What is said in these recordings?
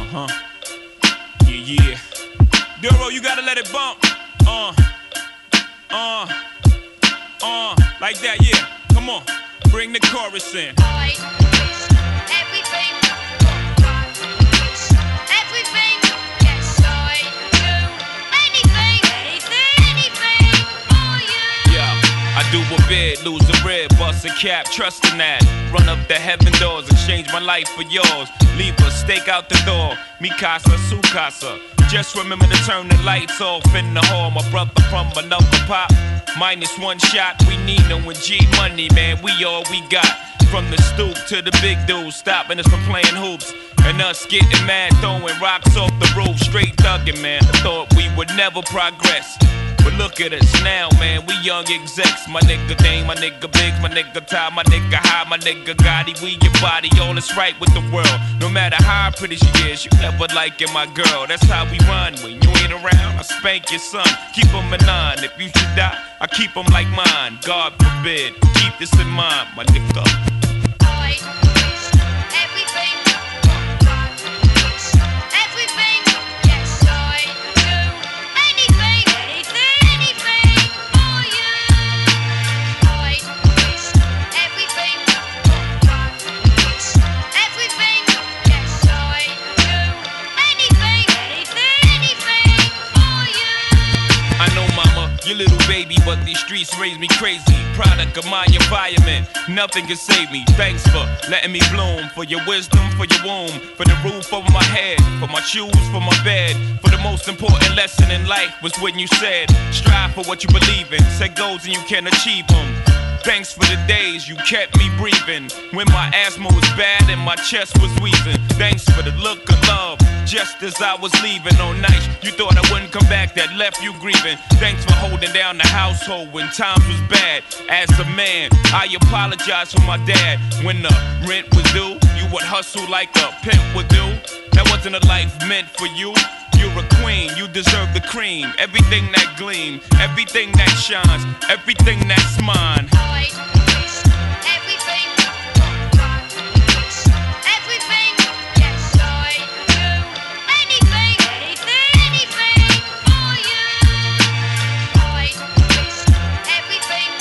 Uh-huh. Yeah. Duro, you gotta let it bump. Like that, yeah. Come on. Bring the chorus in. Everything, yes, I do anything for you. Yeah, I do a bid, lose a rib, bust a cap, trust in that. Run up the heaven doors, exchange my life for yours. Leave a stake out the door, mi casa, su casa. Just remember to turn the lights off in the hall. My brother from another pop, minus one shot. We need no G money, man, we all we got. From the stoop to the big dudes, stopping us from playing hoops. And us getting mad, throwing rocks off the roof. Straight thugging, man, I thought we would never progress. But look at us now, man, we young execs. My nigga Dame, my nigga Biggs, my nigga Ty, my nigga High, my nigga Gotti. We your body, all is right with the world. No matter how pretty she is, you never liking my girl. That's how we run. When you ain't around, I spank your son. Keep him in line. If you should die, I keep him like mine. God forbid, keep this in mind, my nigga. Everything, yes, I do anything for you. Everything, yes, I do anything for you. I know, mama, your little baby, but these streets raise me crazy. Product of my environment, nothing can save me. Thanks for letting me bloom, for your wisdom, for your womb, for the roof over my head, for my shoes, for my bed. For the most important lesson in life was when you said, strive for what you believe in, set goals and you can achieve them. Thanks for the days you kept me breathing when my asthma was bad and my chest was wheezing. Thanks for the look of love just as I was leaving on nights you thought I wouldn't come back, that left you grieving. Thanks for holding down the household when times was bad. As a man, I apologize for my dad. When the rent was due, you would hustle like a pimp would do. That wasn't a life meant for you. You're a queen, you deserve the cream. Everything that gleams, everything that shines, everything that's mine. Everything, yes, I do anything for you. Everything,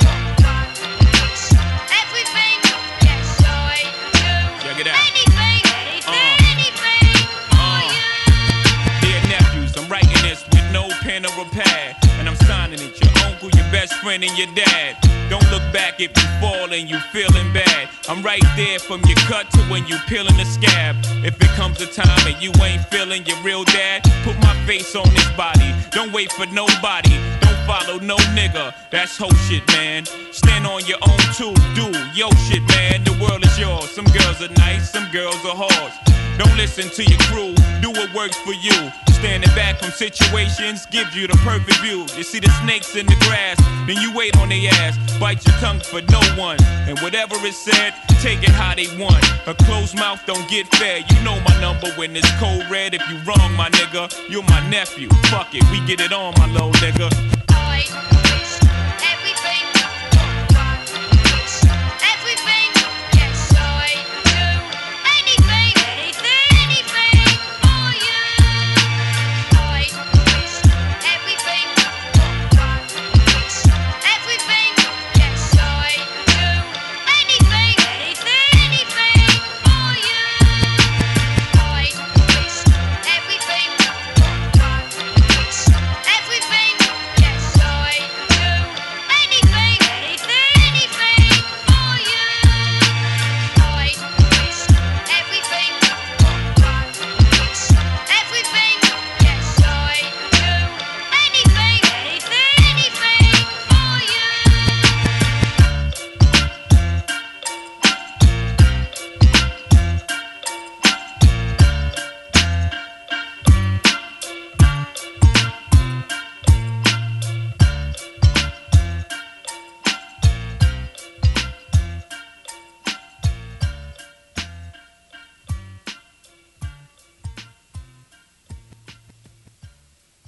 yes, I do Check it out. anything for you. Dear nephews, I'm writing this with no pen or a pad, and I'm signing it. Your uncle, your best friend, and your dad. Don't look back if you fall and you feeling bad. I'm right there from your cut to when you peeling the scab. If it comes a time and you ain't feeling your real dad, put my face on this body. Don't wait for nobody. Don't follow no nigga. That's whole shit, man. Stand on your own too. Do yo shit, man. The world is yours. Some girls are nice, some girls are hard. Don't listen to your crew. Do what works for you. Standing back from situations gives you the perfect view. You see the snakes in the grass, then you wait on their ass. Bite your tongue for no one, and whatever is said, take it how they want. A closed mouth don't get fed. You know my number when it's cold red. If you wrong, my nigga, you're my nephew. Fuck it, we get it on, my little nigga.